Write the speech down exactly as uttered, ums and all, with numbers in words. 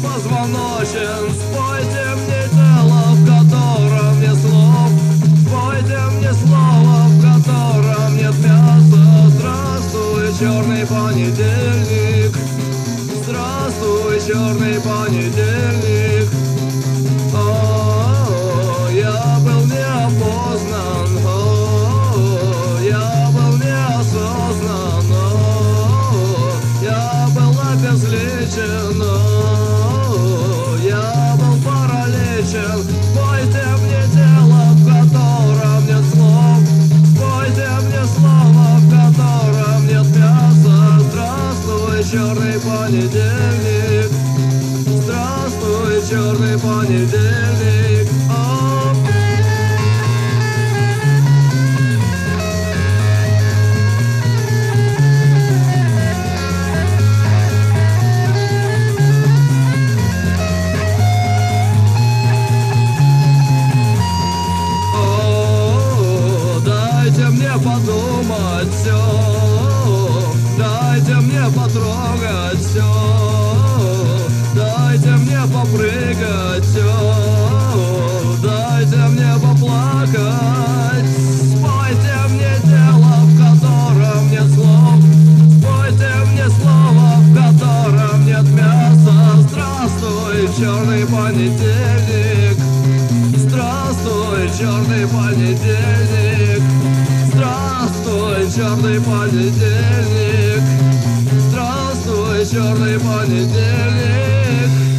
позвоночен. Спойте мне тело, в котором нет слов. Спойте мне слово, в котором нет мяса. Здравствуй, черный понедельник. Здравствуй, черный понедельник. О, я был неопознан, о, я был неосознан, о, я был обезличен, о, я был параличен. Спойте мне тело, в котором нет слов. Спойте мне слово, в котором нет мяса. Здравствуй, черный понедельник. Здравствуй, черный понедельник. О, о, дайте мне подумать все, дайте мне потрогать все, дайте мне попрыгать, о, дайте мне поплакать. Спойте мне тело, в котором нет слов. Спойте мне слово, в котором нет мяса. Здравствуй, черный понедельник. Здравствуй, черный понедельник. Здравствуй, черный понедельник. Здравствуй, черный понедельник.